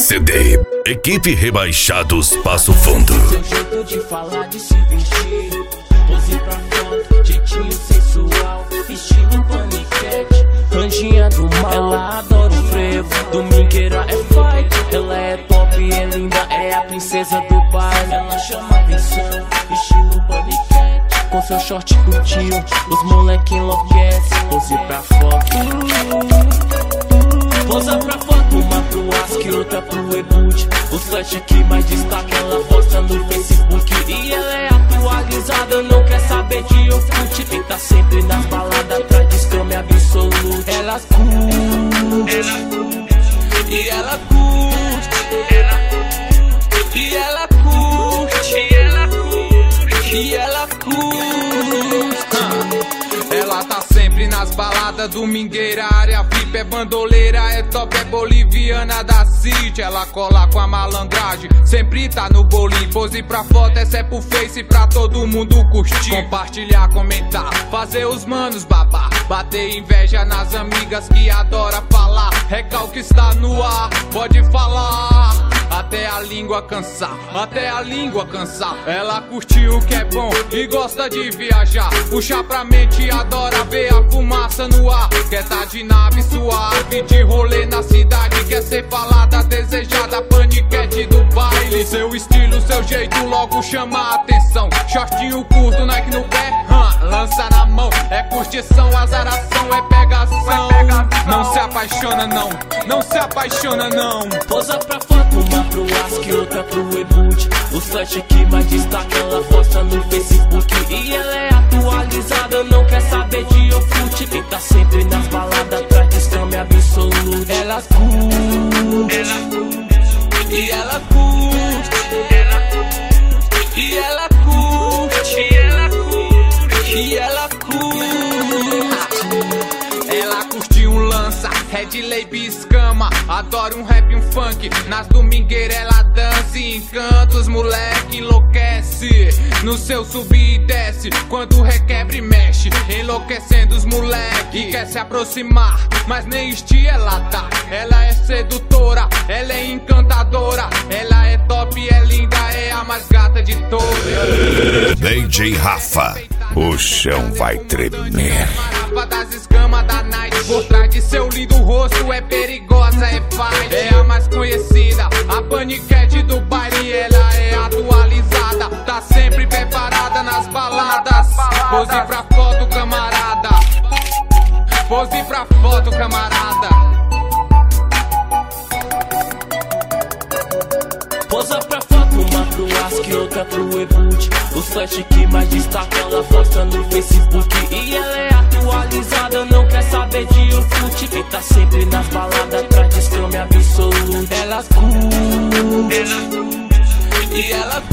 CD, equipe Rebaixados Passo Fundo. Seu jeito de falar, de se vestir, pose pra foto, jeitinho sensual, estilo paniquete, anjinha do mal. Ela adora o frevo, domingueira é fight. Ela é top, é linda, é a princesa do baile. Ela chama atenção, estilo paniquete, com seu short curtinho, os moleque enlouquece. Pose pra foto, posa pra foto, uma pro ASC, outra pro e-boot. O flash aqui mais destaque, ela posta no Facebook. E ela é atualizada, não quer saber de Orkut. E tá sempre nas baladas, pra descame absoluto. Ela curte, e ela curte, e ela curte, e ela curte. Ela tá sempre nas baladas, domingueira, área VIP, é bandoleira, é top, é boliviana da City. Ela cola com a malandragem, sempre tá no bolinho. Pose pra foto, essa é pro Face, pra todo mundo curtir. Compartilhar, comentar, fazer os manos babar, bater inveja nas amigas que adora falar. Recalque está no ar, pode falar até a língua cansar, até a língua cansar. Ela curte o que é bom e gosta de viajar, puxa pra mente, adora ver a fumaça no ar. Quer tá de nave suave, de rolê na cidade, quer ser falada, desejada, paniquete do baile. Seu estilo, seu jeito logo chama a atenção. Shortinho curto, Nike no pé, lança na mão. É curtição, azaração, é pegação. Não se apaixona não, não se apaixona não. Posa pra foto, uma pro ASC, outra pro e-boot. Os flash aqui mais destaque, ela posta no Facebook. E ela é atualizada, não quer saber de Orkut. E tá sempre nas baladas, pra descame absoluto. Ela curte, e ela curte, e ela curte, e ela curte. Ela curte um lança, Red Label escama, adora um rap, um funk. Nas domingueiras ela dança e encanta os moleque, enlouquece no seu subir e desce. Quando requebra e mexe, enlouquecendo os moleque. Quer se aproximar, mas nem estia ela tá. Ela é sedutora, ela é encantadora, ela é top, é linda, é a mais gata de todas. DJ Rafa, o chão vai tremer. Das escamas da night, por trás de seu lindo rosto, é perigosa, é fight. É a mais conhecida, a paniquete do baile. Ela é atualizada, tá sempre preparada nas baladas. Pose pra foto, camarada, pose pra foto, camarada. Posa pra foto, uma pro ASC, outra pro e-boot. Os flash aqui mais destaque, ela posta no Facebook. E ela é atualizada, não quer saber de Orkut. E tá sempre nas baladas, pra descame absoluto. Ela curte, e ela